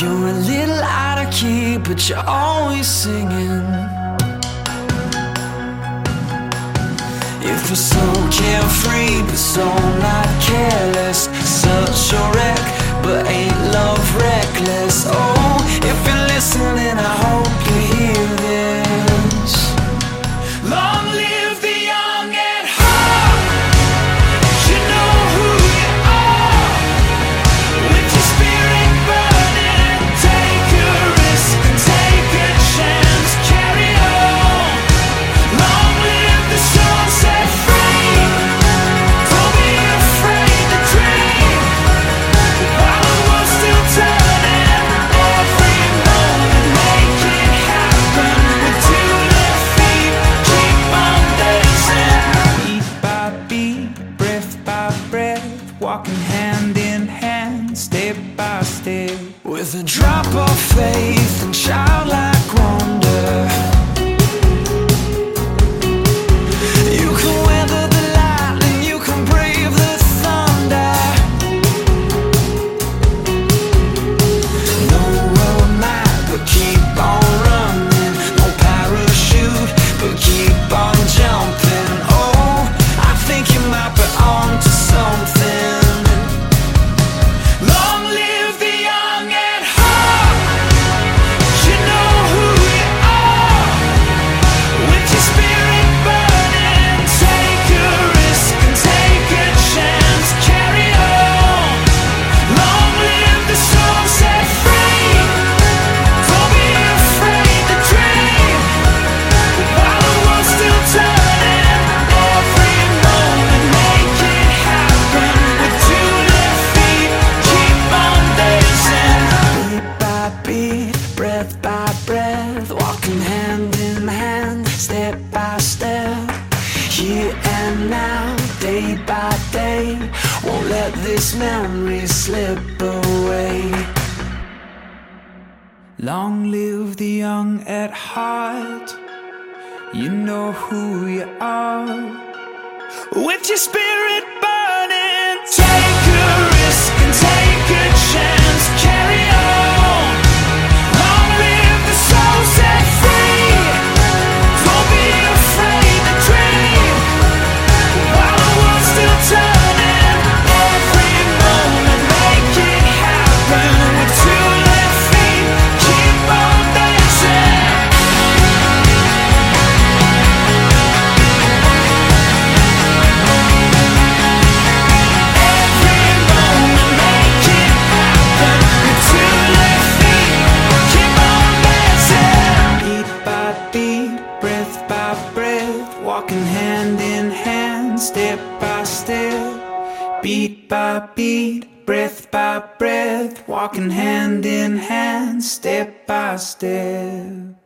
You're a little out of key, but you're always singing. If we're so carefree, but so not careless, such a wreck, but ain't love reckless? Oh, if you're listening, I hope you hear this. Long live the young at heart. You know who you are. With your spirit burning, take a risk and take a chance. Carry on. Long live the soul set free. Don't be afraid to dream. While the world's still turning, every moment make it happen. With 2 left feet, keep on dancing. Beat by beat, breath by breath, walking hand in hand, step by step. With a drop of faith and childlike wonder, you can weather the lightning, you can brave the thunder. No road map, but keep on running. No parachute, but keep on jumping. Oh, I think you might be on to something. Long live the young at heart. You know who you are. With your spirit burning, take a risk and take a chance. Carry on. Long live the soul set free. Don't be afraid to dream. While the world's still turning, every moment make it happen. With 2 left feet, keep on dancing. Beat by beat, breath by breath, walking hand in hand, step by step. Here and now, day by day, won't let this memory slip away. Long live the young at heart. You know who you are. With your spirit burning, take a risk and take a chance. Carry on. Long live the soul set free. Don't be afraid to dream. While the world's still turning, every moment make it happen. With 2 left feet, keep on dancing. Every moment make it happen. With 2 left feet, keep on dancing. Beat by beat, breath by breath, walking hand in hand, step by step. Beat by beat, breath by breath, walking hand in hand, step by step.